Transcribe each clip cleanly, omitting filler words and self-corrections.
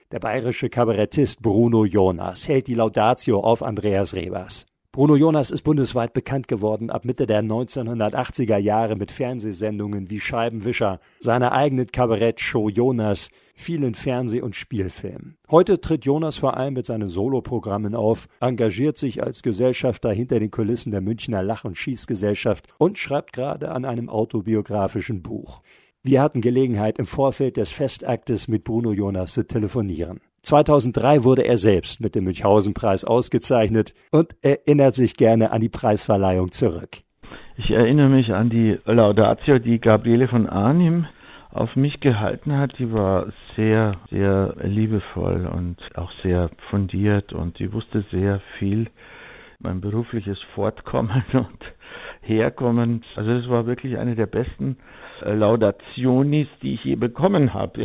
Der bayerische Kabarettist Bruno Jonas hält die Laudatio auf Andreas Rebers. Bruno Jonas ist bundesweit bekannt geworden ab Mitte der 1980er Jahre mit Fernsehsendungen wie Scheibenwischer, seiner eigenen Kabarettshow Jonas, vielen Fernseh- und Spielfilmen. Heute tritt Jonas vor allem mit seinen Soloprogrammen auf, engagiert sich als Gesellschafter hinter den Kulissen der Münchner Lach- und Schießgesellschaft und schreibt gerade an einem autobiografischen Buch. Wir hatten Gelegenheit, im Vorfeld des Festaktes mit Bruno Jonas zu telefonieren. 2003 wurde er selbst mit dem Münchhausen-Preis ausgezeichnet und erinnert sich gerne an die Preisverleihung zurück. Ich erinnere mich an die Laudatio, die Gabriele von Arnim auf mich gehalten hat. Die war sehr, sehr liebevoll und auch sehr fundiert und die wusste sehr viel. Mein berufliches Fortkommen und Herkommen. Also es war wirklich eine der besten Laudationis, die ich je bekommen habe.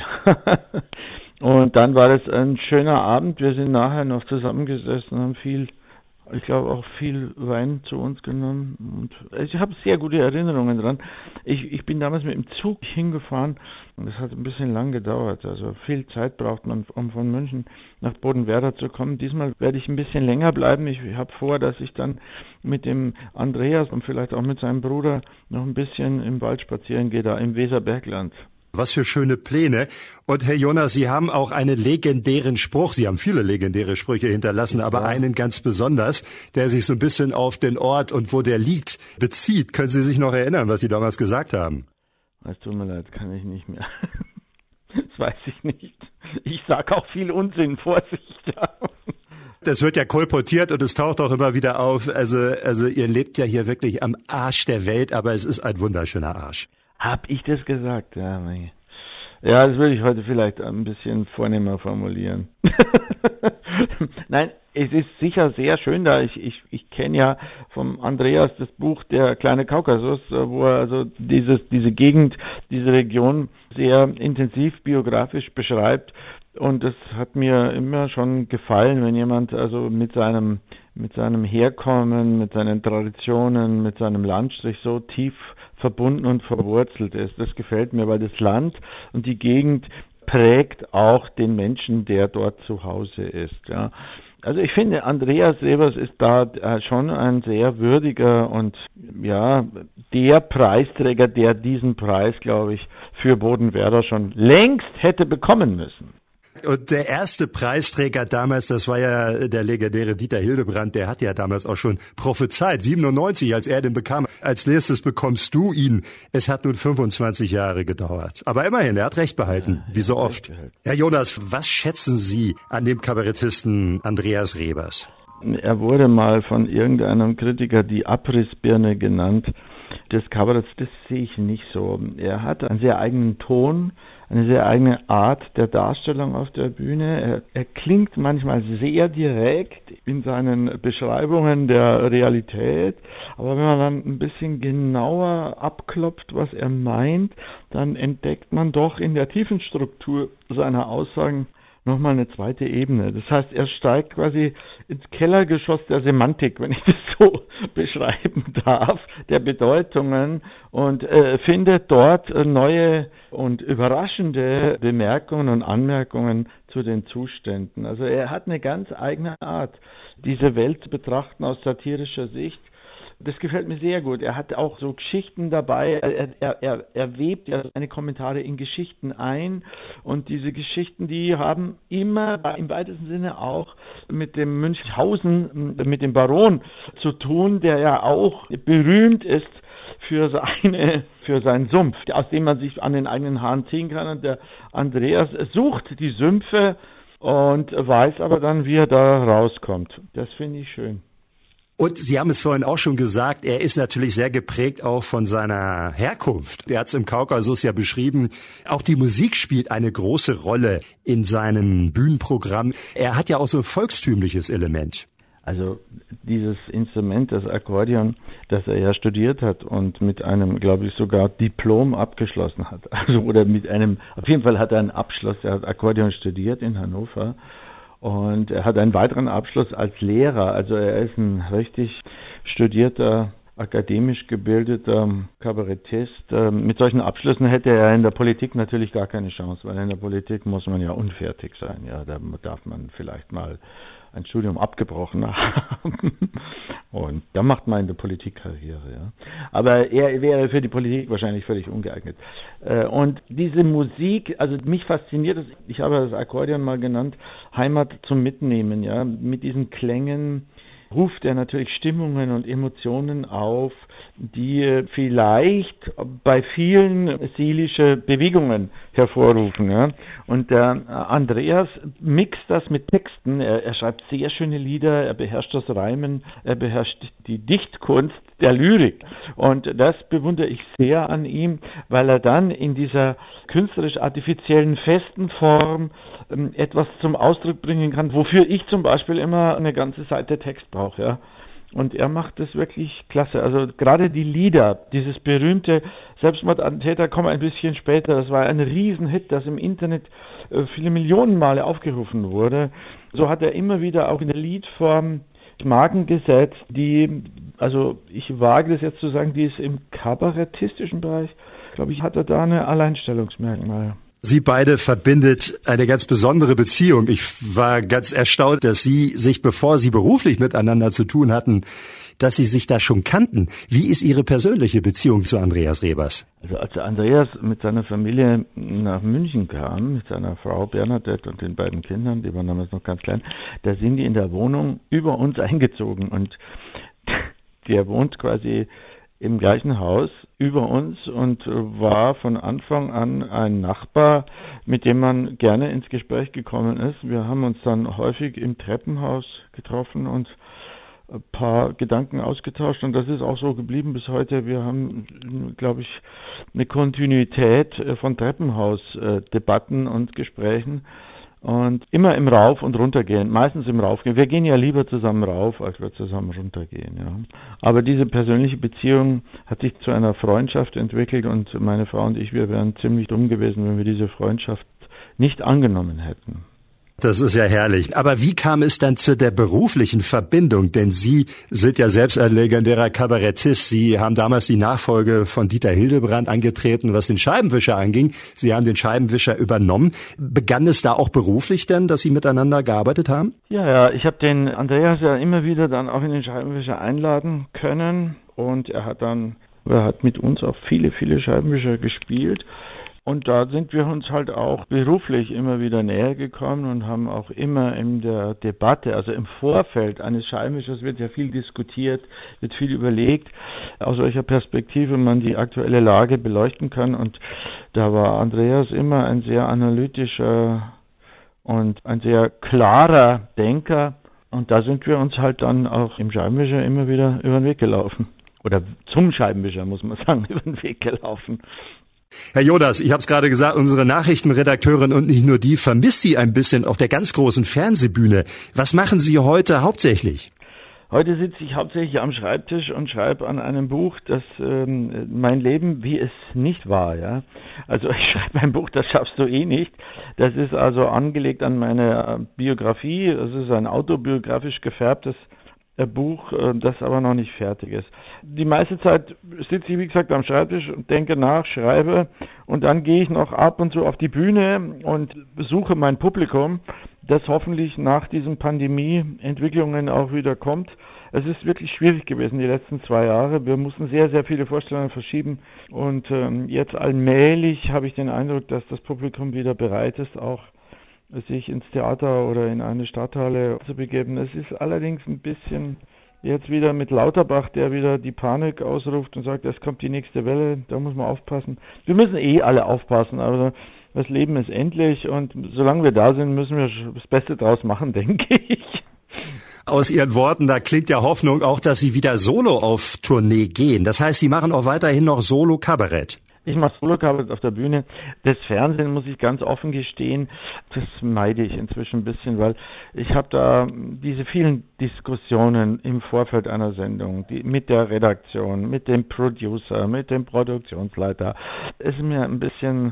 Und dann war es ein schöner Abend. Wir sind nachher noch zusammengesessen, haben ich glaube auch viel Wein zu uns genommen. Und ich habe sehr gute Erinnerungen dran. Ich bin damals mit dem Zug hingefahren und das hat ein bisschen lang gedauert. Also viel Zeit braucht man, um von München nach Bodenwerder zu kommen. Diesmal werde ich ein bisschen länger bleiben. Ich habe vor, dass ich dann mit dem Andreas und vielleicht auch mit seinem Bruder noch ein bisschen im Wald spazieren gehe, da im Weserbergland. Was für schöne Pläne. Und Herr Jonas, Sie haben auch einen legendären Spruch. Sie haben viele legendäre Sprüche hinterlassen, aber einen ganz besonders, der sich so ein bisschen auf den Ort und wo der liegt bezieht. Können Sie sich noch erinnern, was Sie damals gesagt haben? Es tut mir leid, kann ich nicht mehr. Das weiß ich nicht. Ich sage auch viel Unsinn, Vorsicht. Das wird ja kolportiert und es taucht auch immer wieder auf. Also ihr lebt ja hier wirklich am Arsch der Welt, aber es ist ein wunderschöner Arsch. Hab ich das gesagt? Ja, das würde ich heute vielleicht ein bisschen vornehmer formulieren. Nein, es ist sicher sehr schön da. Ich kenne ja vom Andreas das Buch Der kleine Kaukasus, wo er also diese Gegend, diese Region sehr intensiv biografisch beschreibt. Und das hat mir immer schon gefallen, wenn jemand also mit seinem Herkommen, mit seinen Traditionen, mit seinem Landstrich so tief verbunden und verwurzelt ist. Das gefällt mir, weil das Land und die Gegend prägt auch den Menschen, der dort zu Hause ist. Ja. Also ich finde, Andreas Rebers ist da schon ein sehr würdiger und ja, der Preisträger, der diesen Preis, glaube ich, für Bodenwerder schon längst hätte bekommen müssen. Und der erste Preisträger damals, das war ja der legendäre Dieter Hildebrand, der hat ja damals auch schon prophezeit, 97, als er den bekam. Als nächstes bekommst du ihn. Es hat nun 25 Jahre gedauert. Aber immerhin, er hat recht behalten, wie so oft. Herr Jonas, was schätzen Sie an dem Kabarettisten Andreas Rebers? Er wurde mal von irgendeinem Kritiker die Abrissbirne genannt des Kabaretts. Das sehe ich nicht so. Er hat einen sehr eigenen Ton, eine sehr eigene Art der Darstellung auf der Bühne. Er klingt manchmal sehr direkt in seinen Beschreibungen der Realität, aber wenn man dann ein bisschen genauer abklopft, was er meint, dann entdeckt man doch in der tiefen Struktur seiner Aussagen nochmal eine zweite Ebene. Das heißt, er steigt quasi ins Kellergeschoss der Semantik, wenn ich das so beschreiben darf, der Bedeutungen und findet dort neue und überraschende Bemerkungen und Anmerkungen zu den Zuständen. Also er hat eine ganz eigene Art, diese Welt zu betrachten aus satirischer Sicht. Das gefällt mir sehr gut. Er hat auch so Geschichten dabei. Er webt ja seine Kommentare in Geschichten ein. Und diese Geschichten, die haben immer im weitesten Sinne auch mit dem Münchhausen, mit dem Baron zu tun, der ja auch berühmt ist für seinen Sumpf, aus dem man sich an den eigenen Haaren ziehen kann. Und der Andreas sucht die Sümpfe und weiß aber dann, wie er da rauskommt. Das finde ich schön. Und Sie haben es vorhin auch schon gesagt, er ist natürlich sehr geprägt auch von seiner Herkunft. Er hat es im Kaukasus ja beschrieben. Auch die Musik spielt eine große Rolle in seinem Bühnenprogramm. Er hat ja auch so ein volkstümliches Element. Also dieses Instrument, das Akkordeon, das er ja studiert hat und mit einem, glaube ich, sogar Diplom abgeschlossen hat. Also auf jeden Fall hat er einen Abschluss. Er hat Akkordeon studiert in Hannover. Und er hat einen weiteren Abschluss als Lehrer. Also er ist ein richtig studierter akademisch gebildeter Kabarettist. Mit solchen Abschlüssen hätte er in der Politik natürlich gar keine Chance, weil in der Politik muss man ja unfertig sein. Ja, da darf man vielleicht mal ein Studium abgebrochen haben. Und da macht man in der Politik Karriere. Ja. Aber er wäre für die Politik wahrscheinlich völlig ungeeignet. Und diese Musik, also mich fasziniert es, ich habe das Akkordeon mal genannt, Heimat zum Mitnehmen, ja, mit diesen Klängen ruft er natürlich Stimmungen und Emotionen auf, die vielleicht bei vielen seelische Bewegungen hervorrufen. Ja. Und der Andreas mixt das mit Texten. Er schreibt sehr schöne Lieder, er beherrscht das Reimen, er beherrscht die Dichtkunst der Lyrik. Und das bewundere ich sehr an ihm, weil er dann in dieser künstlerisch-artifiziellen festen Form etwas zum Ausdruck bringen kann, wofür ich zum Beispiel immer eine ganze Seite Text brauche. Ja. Und er macht das wirklich klasse. Also gerade die Lieder, dieses berühmte Selbstmordattentäter kommen ein bisschen später. Das war ein Riesenhit, das im Internet viele Millionen Male aufgerufen wurde. So hat er immer wieder auch in der Liedform Marken gesetzt, die, also ich wage das jetzt zu sagen, die ist im kabarettistischen Bereich, glaube ich, hat er da eine Alleinstellungsmerkmal. Sie beide verbindet eine ganz besondere Beziehung. Ich war ganz erstaunt, dass Sie sich, bevor Sie beruflich miteinander zu tun hatten, dass Sie sich da schon kannten. Wie ist Ihre persönliche Beziehung zu Andreas Rebers? Also als Andreas mit seiner Familie nach München kam, mit seiner Frau Bernadette und den beiden Kindern, die waren damals noch ganz klein, da sind die in der Wohnung über uns eingezogen und der wohnt quasi im gleichen Haus über uns und war von Anfang an ein Nachbar, mit dem man gerne ins Gespräch gekommen ist. Wir haben uns dann häufig im Treppenhaus getroffen und ein paar Gedanken ausgetauscht und das ist auch so geblieben bis heute. Wir haben, glaube ich, eine Kontinuität von Treppenhausdebatten und Gesprächen. Und immer im Rauf- und Runtergehen, meistens im Raufgehen. Wir gehen ja lieber zusammen rauf, als wir zusammen runtergehen. Ja. Aber diese persönliche Beziehung hat sich zu einer Freundschaft entwickelt und meine Frau und ich, wir wären ziemlich dumm gewesen, wenn wir diese Freundschaft nicht angenommen hätten. Das ist ja herrlich. Aber wie kam es dann zu der beruflichen Verbindung? Denn Sie sind ja selbst ein legendärer Kabarettist. Sie haben damals die Nachfolge von Dieter Hildebrand angetreten, was den Scheibenwischer anging. Sie haben den Scheibenwischer übernommen. Begann es da auch beruflich denn, dass Sie miteinander gearbeitet haben? Ja, ich habe den Andreas ja immer wieder dann auch in den Scheibenwischer einladen können. Und er hat mit uns auch viele, viele Scheibenwischer gespielt. Und da sind wir uns halt auch beruflich immer wieder näher gekommen und haben auch immer in der Debatte, also im Vorfeld eines Scheibenwischers wird ja viel diskutiert, wird viel überlegt, aus welcher Perspektive man die aktuelle Lage beleuchten kann. Und da war Andreas immer ein sehr analytischer und ein sehr klarer Denker. Und da sind wir uns halt dann auch im Scheibenwischer immer wieder über den Weg gelaufen. Oder zum Scheibenwischer, muss man sagen, über den Weg gelaufen. Herr Jonas, ich habe es gerade gesagt, unsere Nachrichtenredakteurin und nicht nur die vermisst Sie ein bisschen auf der ganz großen Fernsehbühne. Was machen Sie heute hauptsächlich? Heute sitze ich hauptsächlich am Schreibtisch und schreibe an einem Buch, das mein Leben, wie es nicht war. Ja, also ich schreibe ein Buch, das schaffst du eh nicht. Das ist also angelegt an meine Biografie. Das ist ein autobiografisch gefärbtes Buch, das aber noch nicht fertig ist. Die meiste Zeit sitze ich, wie gesagt, am Schreibtisch und denke nach, schreibe und dann gehe ich noch ab und zu auf die Bühne und besuche mein Publikum, das hoffentlich nach diesen Pandemie-Entwicklungen auch wieder kommt. Es ist wirklich schwierig gewesen die letzten 2 Jahre. Wir mussten sehr, sehr viele Vorstellungen verschieben und jetzt allmählich habe ich den Eindruck, dass das Publikum wieder bereit ist, auch sich ins Theater oder in eine Stadthalle zu begeben. Es ist allerdings ein bisschen jetzt wieder mit Lauterbach, der wieder die Panik ausruft und sagt, es kommt die nächste Welle, da muss man aufpassen. Wir müssen alle aufpassen, aber das Leben ist endlich und solange wir da sind, müssen wir das Beste draus machen, denke ich. Aus Ihren Worten, da klingt ja Hoffnung auch, dass Sie wieder solo auf Tournee gehen. Das heißt, Sie machen auch weiterhin noch Solo-Kabarett. Ich mache Solo-Kabarett auf der Bühne. Das Fernsehen, muss ich ganz offen gestehen, das meide ich inzwischen ein bisschen, weil ich habe da diese vielen Diskussionen im Vorfeld einer Sendung, mit der Redaktion, mit dem Producer, mit dem Produktionsleiter. Es ist mir ein bisschen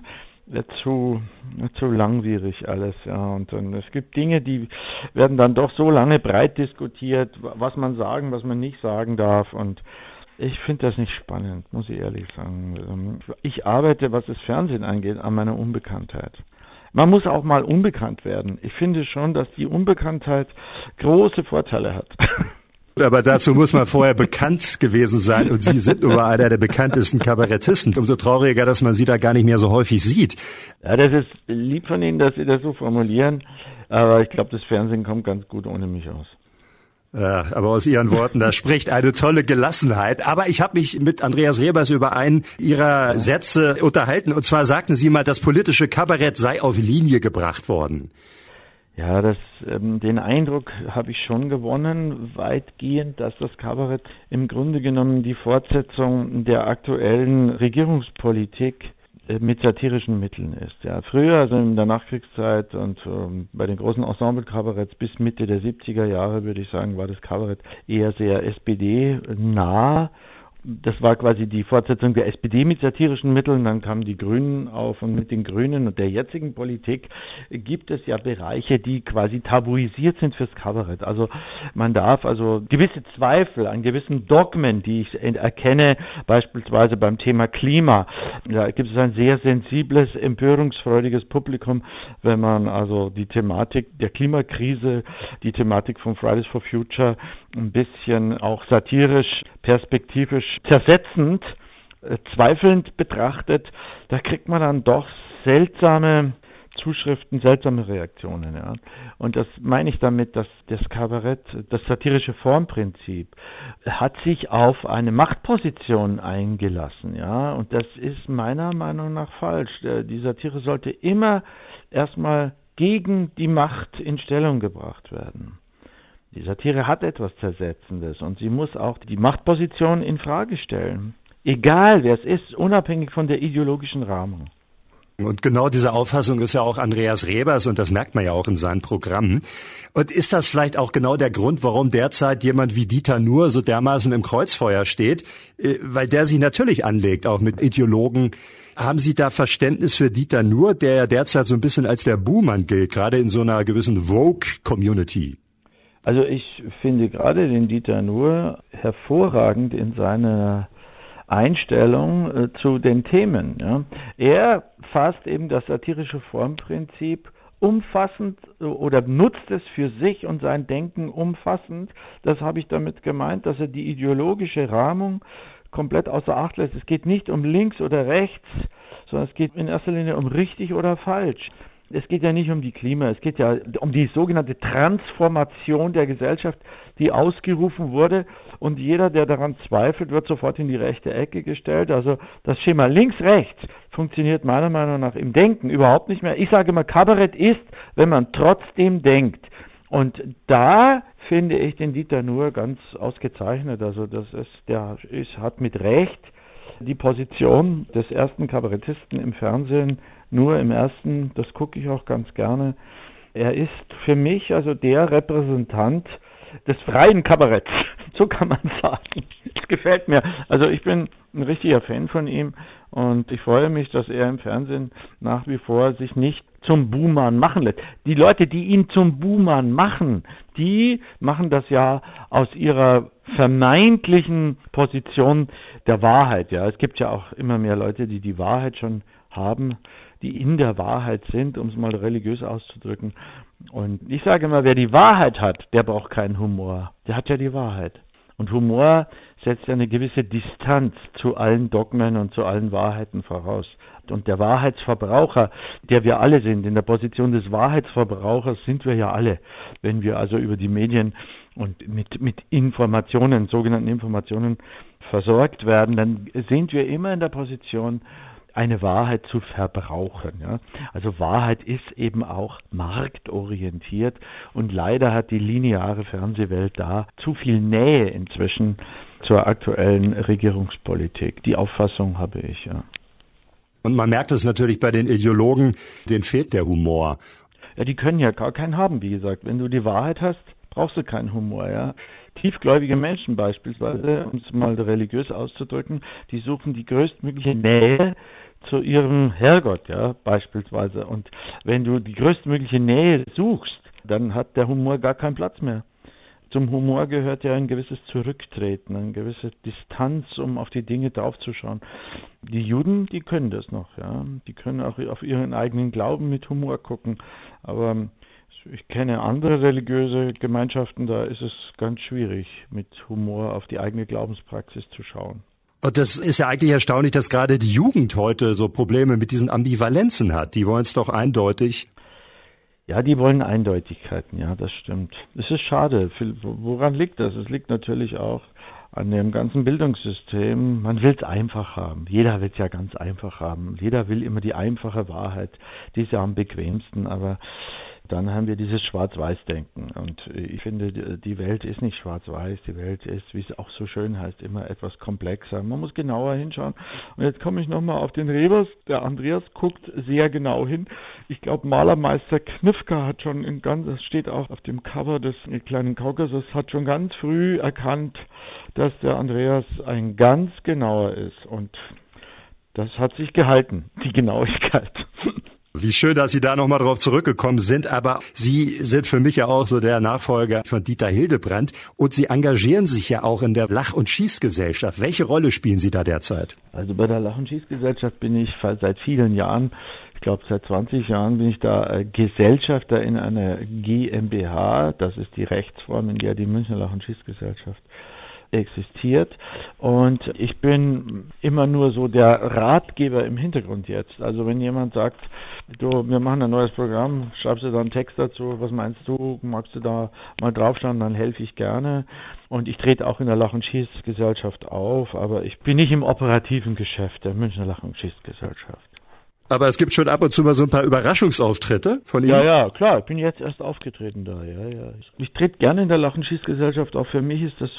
zu langwierig alles, ja. Und es gibt Dinge, die werden dann doch so lange breit diskutiert, was man sagen, was man nicht sagen darf. Und Ich finde das nicht spannend, muss ich ehrlich sagen. Ich arbeite, was das Fernsehen angeht, an meiner Unbekanntheit. Man muss auch mal unbekannt werden. Ich finde schon, dass die Unbekanntheit große Vorteile hat. Aber dazu muss man vorher bekannt gewesen sein und Sie sind nun mal einer der bekanntesten Kabarettisten. Umso trauriger, dass man Sie da gar nicht mehr so häufig sieht. Ja, das ist lieb von Ihnen, dass Sie das so formulieren, aber ich glaube, das Fernsehen kommt ganz gut ohne mich aus. Ja, aber aus Ihren Worten, da spricht eine tolle Gelassenheit. Aber ich habe mich mit Andreas Rebers über einen Ihrer Sätze unterhalten. Und zwar sagten Sie mal, das politische Kabarett sei auf Linie gebracht worden. Ja, den Eindruck habe ich schon gewonnen, weitgehend, dass das Kabarett im Grunde genommen die Fortsetzung der aktuellen Regierungspolitik mit satirischen Mitteln ist. Ja, früher, also in der Nachkriegszeit und bei den großen Ensemble-Kabaretts bis Mitte der 70er Jahre, würde ich sagen, war das Kabarett eher sehr SPD-nah. Das war quasi die Fortsetzung der SPD mit satirischen Mitteln, dann kamen die Grünen auf und mit den Grünen und der jetzigen Politik gibt es ja Bereiche, die quasi tabuisiert sind fürs Kabarett. Also man darf also gewisse Zweifel an gewissen Dogmen, die ich erkenne, beispielsweise beim Thema Klima, da gibt es ein sehr sensibles, empörungsfreudiges Publikum, wenn man also die Thematik der Klimakrise, die Thematik von Fridays for Future ein bisschen auch satirisch, perspektivisch zersetzend, zweifelnd betrachtet, da kriegt man dann doch seltsame Zuschriften, seltsame Reaktionen. Ja. Und das meine ich damit, dass das Kabarett, das satirische Formprinzip, hat sich auf eine Machtposition eingelassen. Ja. Und das ist meiner Meinung nach falsch. Die Satire sollte immer erstmal gegen die Macht in Stellung gebracht werden. Die Satire hat etwas Zersetzendes und sie muss auch die Machtposition in Frage stellen. Egal wer es ist, unabhängig von der ideologischen Rahmung. Und genau diese Auffassung ist ja auch Andreas Rebers und das merkt man ja auch in seinen Programmen. Und ist das vielleicht auch genau der Grund, warum derzeit jemand wie Dieter Nuhr so dermaßen im Kreuzfeuer steht? Weil der sich natürlich anlegt, auch mit Ideologen. Haben Sie da Verständnis für Dieter Nuhr, der ja derzeit so ein bisschen als der Buhmann gilt, gerade in so einer gewissen Vogue-Community? Also ich finde gerade den Dieter Nuhr hervorragend in seiner Einstellung zu den Themen. Ja. Er fasst eben das satirische Formprinzip umfassend oder nutzt es für sich und sein Denken umfassend. Das habe ich damit gemeint, dass er die ideologische Rahmung komplett außer Acht lässt. Es geht nicht um links oder rechts, sondern es geht in erster Linie um richtig oder falsch. Es geht ja nicht um die Klima, es geht ja um die sogenannte Transformation der Gesellschaft, die ausgerufen wurde und jeder, der daran zweifelt, wird sofort in die rechte Ecke gestellt. Also das Schema links-rechts funktioniert meiner Meinung nach im Denken überhaupt nicht mehr. Ich sage immer, Kabarett ist, wenn man trotzdem denkt. Und da finde ich den Dieter Nuhr ganz ausgezeichnet. Also hat mit Recht die Position des ersten Kabarettisten im Fernsehen, nur im ersten, das gucke ich auch ganz gerne. Er ist für mich also der Repräsentant des freien Kabaretts, so kann man sagen. Das gefällt mir. Also ich bin ein richtiger Fan von ihm und ich freue mich, dass er im Fernsehen nach wie vor sich nicht zum Buhmann machen lässt. Die Leute, die ihn zum Buhmann machen, die machen das ja aus ihrer vermeintlichen Position der Wahrheit. Ja, es gibt ja auch immer mehr Leute, die die Wahrheit schon haben, die in der Wahrheit sind, um es mal religiös auszudrücken. Und ich sage immer, wer die Wahrheit hat, der braucht keinen Humor. Der hat ja die Wahrheit. Und Humor setzt ja eine gewisse Distanz zu allen Dogmen und zu allen Wahrheiten voraus. Und der Wahrheitsverbraucher, der wir alle sind, in der Position des Wahrheitsverbrauchers sind wir ja alle. Wenn wir also über die Medien und mit Informationen, sogenannten Informationen versorgt werden, dann sind wir immer in der Position, eine Wahrheit zu verbrauchen. Ja? Also Wahrheit ist eben auch marktorientiert und leider hat die lineare Fernsehwelt da zu viel Nähe inzwischen zur aktuellen Regierungspolitik. Die Auffassung habe ich, ja. Und man merkt es natürlich bei den Ideologen, denen fehlt der Humor. Ja, die können ja gar keinen haben, wie gesagt. Wenn du die Wahrheit hast, brauchst du keinen Humor, ja. Tiefgläubige Menschen beispielsweise, um es mal religiös auszudrücken, die suchen die größtmögliche Nähe zu ihrem Herrgott, ja, beispielsweise. Und wenn du die größtmögliche Nähe suchst, dann hat der Humor gar keinen Platz mehr. Zum Humor gehört ja ein gewisses Zurücktreten, eine gewisse Distanz, um auf die Dinge draufzuschauen. Die Juden, die können das noch, ja. Die können auch auf ihren eigenen Glauben mit Humor gucken. Aber ich kenne andere religiöse Gemeinschaften, da ist es ganz schwierig, mit Humor auf die eigene Glaubenspraxis zu schauen. Und das ist ja eigentlich erstaunlich, dass gerade die Jugend heute so Probleme mit diesen Ambivalenzen hat. Die wollen es doch eindeutig. Ja, die wollen Eindeutigkeiten, ja, das stimmt. Es ist schade. Woran liegt das? Es liegt natürlich auch an dem ganzen Bildungssystem. Man will es einfach haben. Jeder will es ja ganz einfach haben. Jeder will immer die einfache Wahrheit. Die ist ja am bequemsten, aber dann haben wir dieses Schwarz-Weiß-Denken. Und ich finde, die Welt ist nicht schwarz-weiß. Die Welt ist, wie es auch so schön heißt, immer etwas komplexer. Man muss genauer hinschauen. Und jetzt komme ich nochmal auf den Rebers. Der Andreas guckt sehr genau hin. Ich glaube, Malermeister Knifka hat schon das steht auch auf dem Cover des kleinen Kaukasus, hat schon ganz früh erkannt, dass der Andreas ein ganz genauer ist. Und das hat sich gehalten, die Genauigkeit. Wie schön, dass Sie da nochmal drauf zurückgekommen sind, aber Sie sind für mich ja auch so der Nachfolger von Dieter Hildebrandt und Sie engagieren sich ja auch in der Lach- und Schießgesellschaft. Welche Rolle spielen Sie da derzeit? Also bei der Lach- und Schießgesellschaft bin ich seit vielen Jahren, ich glaube seit 20 Jahren bin ich da Gesellschafter in einer GmbH, das ist die Rechtsform, in der die Münchner Lach- und Schießgesellschaft existiert, und ich bin immer nur so der Ratgeber im Hintergrund jetzt. Also wenn jemand sagt, du, wir machen ein neues Programm, schreibst du da einen Text dazu, was meinst du, magst du da mal draufschauen, dann helfe ich gerne. Und ich trete auch in der Lach- und Schießgesellschaft auf, aber ich bin nicht im operativen Geschäft der Münchner Lach- und Schießgesellschaft. Aber es gibt schon ab und zu mal so ein paar Überraschungsauftritte von Ihnen. Ja, klar, ich bin jetzt erst aufgetreten da, ja. Ich trete gerne in der Lach- und Schießgesellschaft auf. Für mich ist das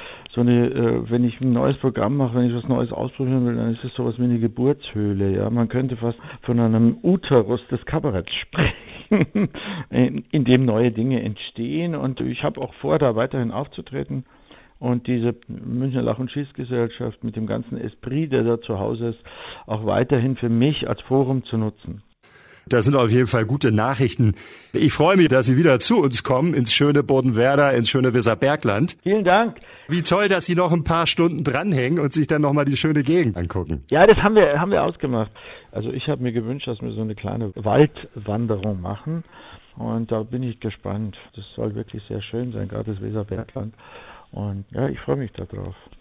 wenn ich ein neues Programm mache, wenn ich was Neues ausprobieren will, dann ist es sowas wie eine Geburtshöhle, ja. Man könnte fast von einem Uterus des Kabaretts sprechen, in dem neue Dinge entstehen, und ich habe auch vor, da weiterhin aufzutreten. Und diese Münchner Lach- und Schießgesellschaft mit dem ganzen Esprit, der da zu Hause ist, auch weiterhin für mich als Forum zu nutzen. Das sind auf jeden Fall gute Nachrichten. Ich freue mich, dass Sie wieder zu uns kommen, ins schöne Bodenwerder, ins schöne Weserbergland. Vielen Dank. Wie toll, dass Sie noch ein paar Stunden dranhängen und sich dann nochmal die schöne Gegend angucken. Ja, das haben wir ausgemacht. Also ich habe mir gewünscht, dass wir so eine kleine Waldwanderung machen. Und da bin ich gespannt. Das soll wirklich sehr schön sein, gerade das Weserbergland. Und ja, ich freue mich darauf.